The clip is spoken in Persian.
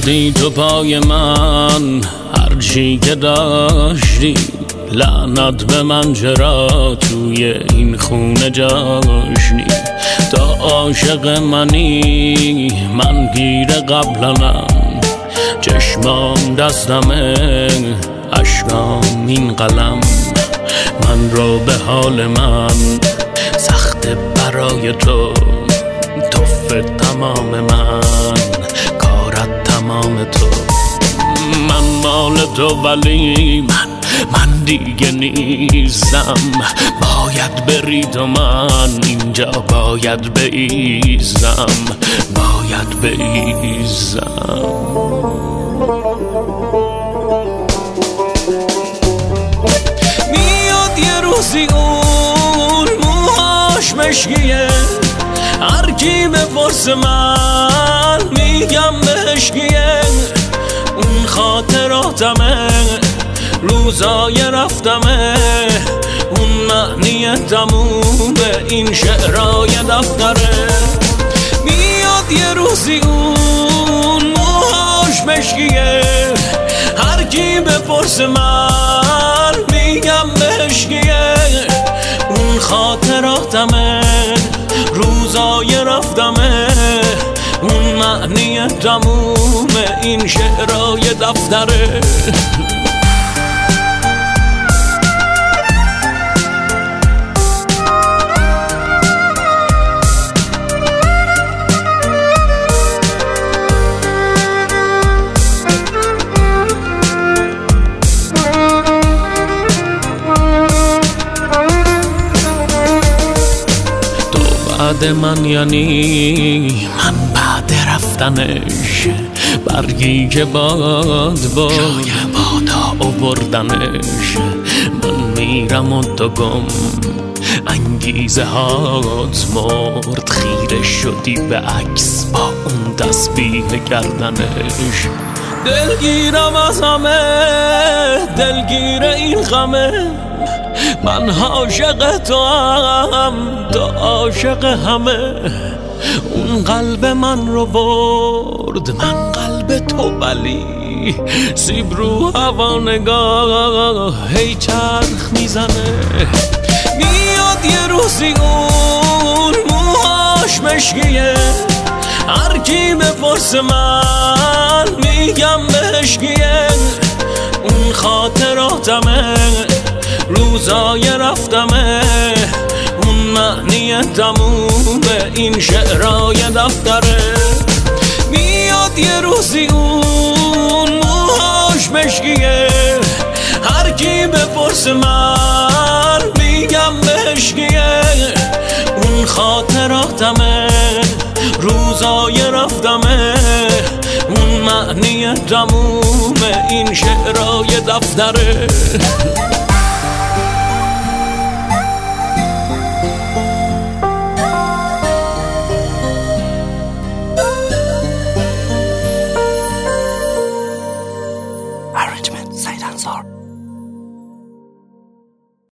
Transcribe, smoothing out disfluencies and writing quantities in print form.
ریختی تو پای من هرچی که داشتی، لعنت به من چرا توی این خونه جاشتی. تا عاشق منی من گیر قبلنم، چشمام دستمه اشکام این قلم. من رو به حال من سخت برای تو، توف تمام من کارت تمام تو. من مال تو ولی من دیگه نیستم، باید بری تو، من اینجا باید بایزم، باید بایزم. میاد یه روزی اون موهاش مشکیه، هر کی بپرسه من میگم مشکیه. اون خاطراتمه، روزای رفتمه، اون معنی تمومه این شعرهای دفتره. میاد یه روزی اون موهاش مشکیه، هر کی بپرسه من میگم مشکیه. اون خاطراتمه، روزای رفتمه، اون معنی تمومه این شعرهای دفتره. بعد من یعنی من بعد رفتنش، برگی که باد جای بادا آوردنش. من میرم و تو گم، انگیزه هات مرد، خیره شدی به عکس با اون تسبیح گردنش. دلگیرم از همه، دلگیر این غمه، من عاشق تو هم، تو عاشق همه. اون قلب من رو برد، من قلب تو ولی سیب رو هوا نگاه هی چرخ میزنه. میاد یه روزی اون موهاش مشکیه، هر کی بپرسه من میگم مشکیه. اون خاطراتمه، روزای رفتمه، اون معنی تمومه این شعرهای دفتره. میاد یه روزی اون موهاش مشکیه، هر کی بپرسه من میگم مشکیه. اون خاطراتمه، روزای رفتمه، اون معنی تمومه این شعرهای دفتره.